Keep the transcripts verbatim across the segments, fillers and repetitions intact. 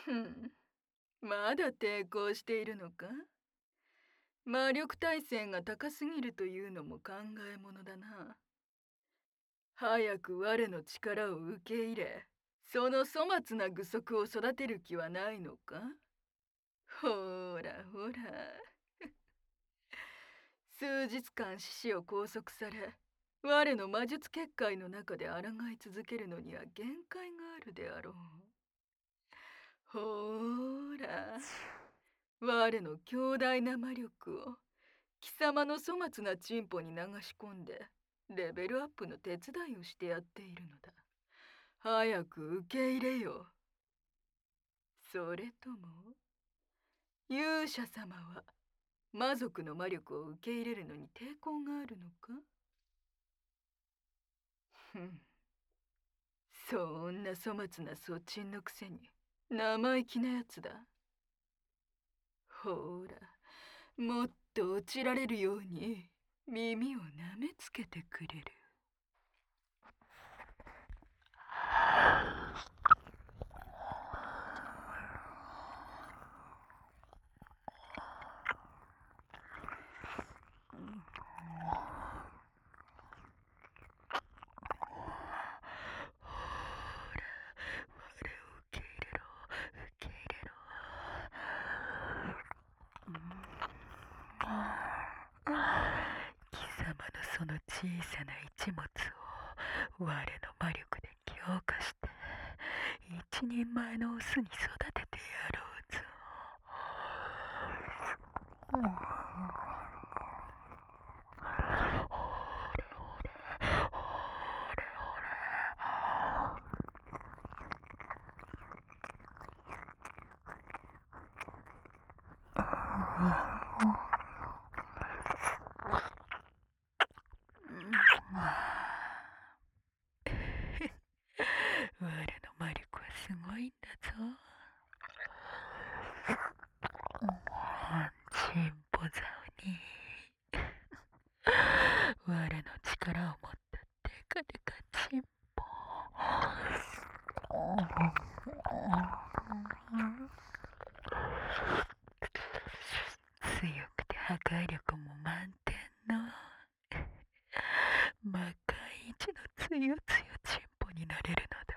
ふん、まだ抵抗しているのか？魔力耐性が高すぎるというのも考えものだな。早く我の力を受け入れ、その粗末な具足を育てる気はないのか？ほらほら。数日間獅子を拘束され、我の魔術結界の中で抗い続けるのには限界があるであろう。ほーら、我の強大な魔力を貴様の粗末なチンポに流し込んでレベルアップの手伝いをしてやっているのだ。早く受け入れよ。それとも勇者様は魔族の魔力を受け入れるのに抵抗があるのか？ふん、そんな粗末なそっちんのくせに生意気なやつだ。ほら、もっと落ちられるように耳を舐めつけてくれる。貴様のその小さな一物を我の魔力で強化して一人前のオスに育ててやろうぞ。我の魔力はすごいんだぞ。チンポザウに我の力を持ったデカデカチンポ。強くて破壊力も満点の魔界一のつよつよチンポになれるのだ。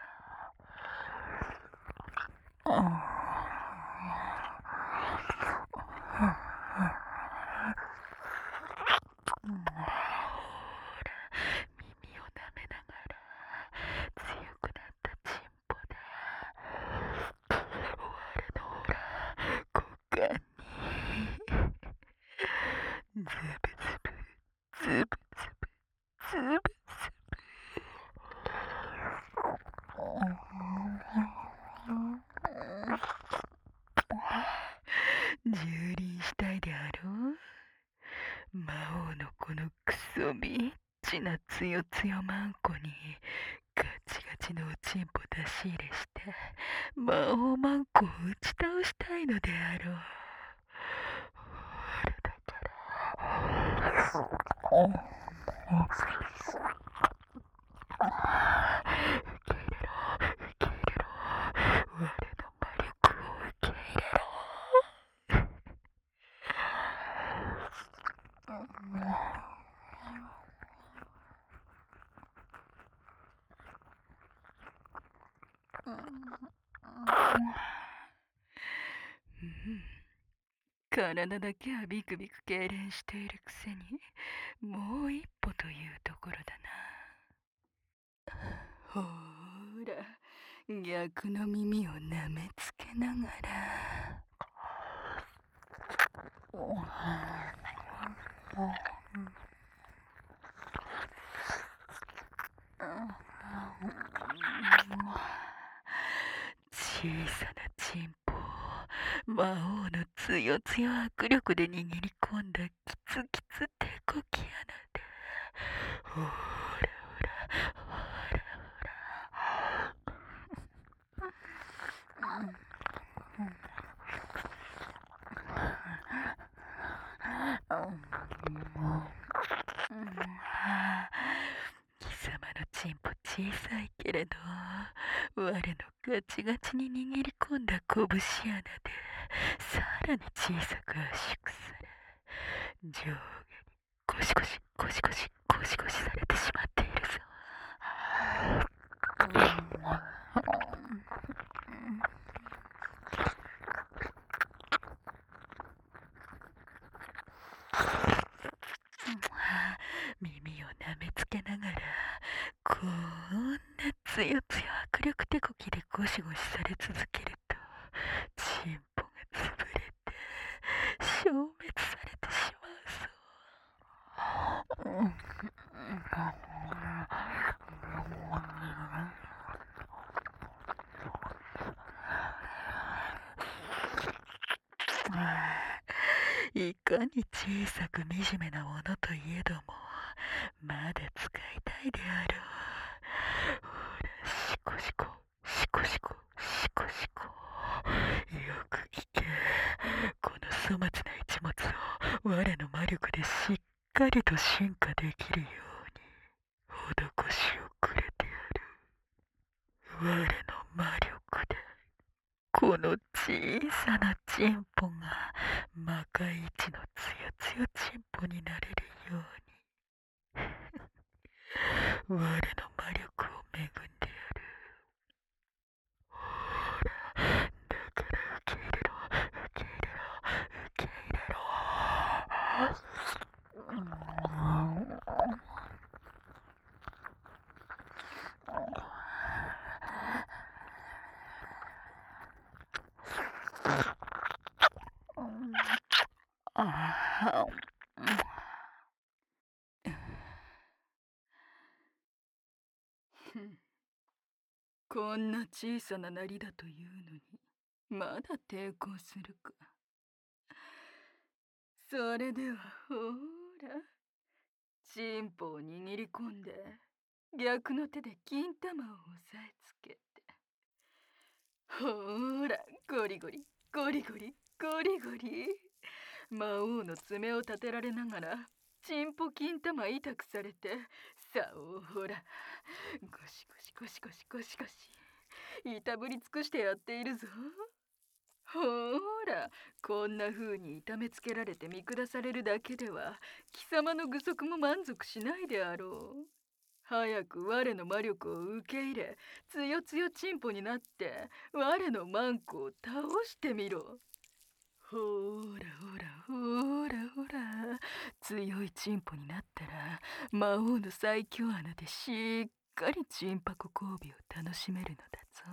耳を舐めながら強くなったチンポで我のほら股間にズブズブズブズブズブズブ蹂躙したいであろう。魔王のこのクソビッチなつよつよマンコにガチガチのおちんぽ出し入れして魔王マンコを打ち倒したいのであろう。ほらだから受け入れろ受け入れろ。我の魔力を受け入れろ。うん、体だけはビクビク痙攣しているくせにもう一歩というところだな。ほーら、逆の耳を舐めつけながら小さなチンポを魔王のつよつよ握力で握り込んだキツキツ手こき穴でほらほらほらほら貴様のチンポ小さいけれど我のガチガチに握り込んだ拳穴でさらに小さく圧縮され、上下にゴシゴシゴシゴシゴシゴシされてしまっているぞ。耳を舐めつけながら、こんなつよつよ握力手こきでゴシゴシされ続けると、チンポが潰れて消滅されてしまうぞ。うんいかに小さく惨めなものといえども、まだ使いたいであろう。ほら、シコシコ、シコシコ、シコシコ。よく聞け。この粗末な一物を我の魔力でしっかりと進化できるように施しをくれてやる。我の魔力でこの小さなチンポが魔界一のつよつよチンポになれるように我の魔力を恵んでやる。ほら、だから受け入れろ、受け入れろ、受け入れろ。あこんな小さななりだというのに、まだ抵抗するか。それではほーら、チンポを握り込んで、逆の手で金玉を押さえつけて、ほーら、ゴリゴリ、ゴリゴリ、ゴリゴリ。魔王の爪を立てられながら、チンポ金玉痛くされて、さおほら、ゴシゴシゴシゴシゴシゴシ、いたぶり尽くしてやっているぞ。ほーら、こんな風に痛めつけられて見下されるだけでは、貴様の具足も満足しないであろう。早く我の魔力を受け入れ、つよつよチンポになって、我のマンコを倒してみろ。ほーらほらほーらほら、強いチンポになったら、魔王の最強穴でしっかりチンパコ交尾を楽しめるのだぞ。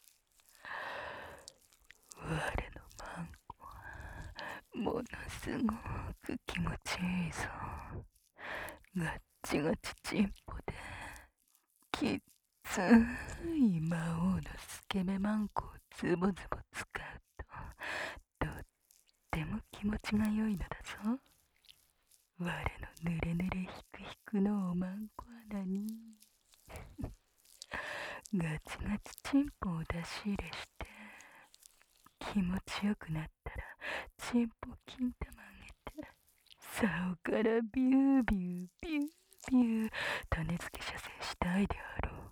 我のマンコはものすごく気持ちいいぞ。ガッチガチチンポできっつい魔王のスケベマンコをズボズボ使うと、とっても気持ちが良いのだぞ。我のぬれぬれひくひくのおまんこ穴にガチガチチンポを出し入れして、気持ちよくなったらチンポ金玉あげて、竿からビュービュービュービュー種付け射精したいであろう。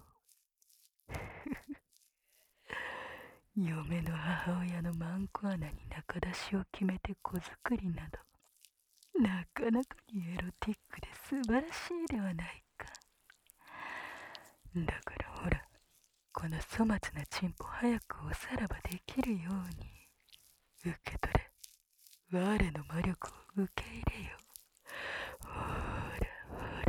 嫁の母親のマンコ穴に中出しを決めて子作りなど、なかなかにエロティックで素晴らしいではないか。だからほら、この粗末なチンポ早くおさらばできるように受け取れ。我の魔力を受け入れよ。ほらほら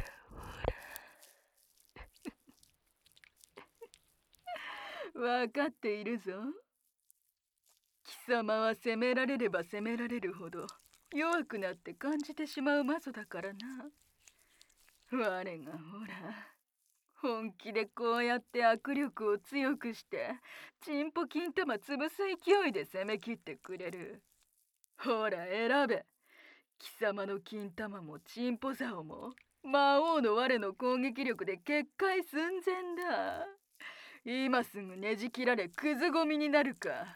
ほら。わかっているぞ。貴様は責められれば責められるほど弱くなって感じてしまうマゾだからな。我がほら、本気でこうやって握力を強くしてチンポ金玉潰す勢いで攻め切ってくれる。ほら選べ。貴様の金玉もチンポ竿も魔王の我の攻撃力で決壊寸前だ。今すぐねじ切られクズゴミになるか。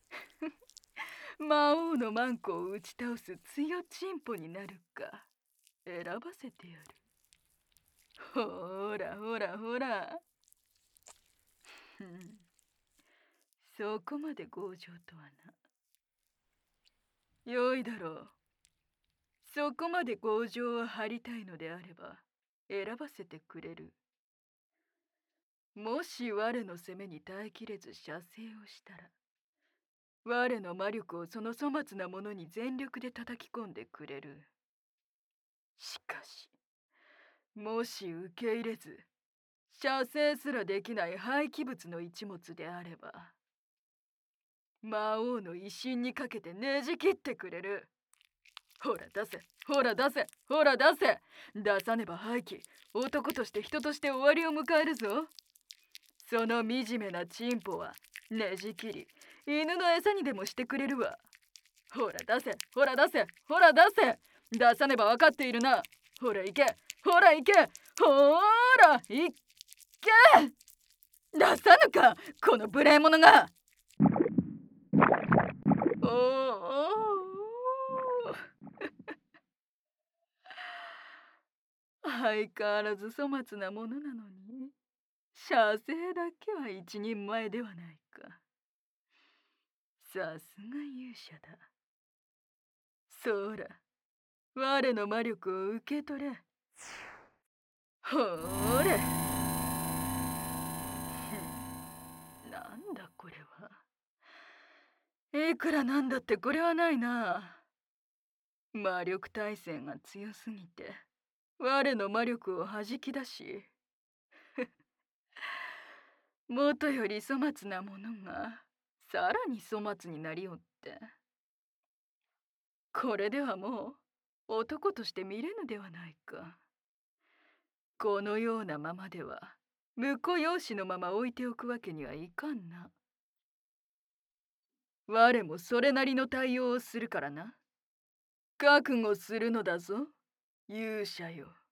魔王のマンコを打ち倒す強チンポになるか、選ばせてやる。ほらほらほら。 そこまで強情とはな。よいだろう。そこまで強情を張りたいのであれば、選ばせてくれる。もし我の攻めに耐えきれず射精をしたら、我の魔力をその粗末なものに全力で叩き込んでくれる。しかし、もし受け入れず、射精すらできない廃棄物の一物であれば、魔王の威信にかけてねじ切ってくれる。ほら出せ、ほら出せ、ほら出せ。出さねば廃棄、男として人として終わりを迎えるぞ。その惨めなチンポはねじ切り、犬の餌にでもしてくれるわ。ほら出せ、ほら出せ、ほら出せ。出さねば分かっているな。ほら行け、ほら行け、ほら行け。出さぬか、この無礼者が。おお相変わらず粗末なものなのに、射精だけは一人前ではないか。さすが勇者だ。そうら、我の魔力を受け取れ。ほーれ。なんだこれは。いくらなんだってこれはないな。魔力耐性が強すぎて、我の魔力を弾き出し、元より粗末なものがさらに粗末になりおって、これではもう男として見れぬではないか。このようなままでは婿養子のまま置いておくわけにはいかんな。我もそれなりの対応をするからな。覚悟するのだぞ、勇者よ。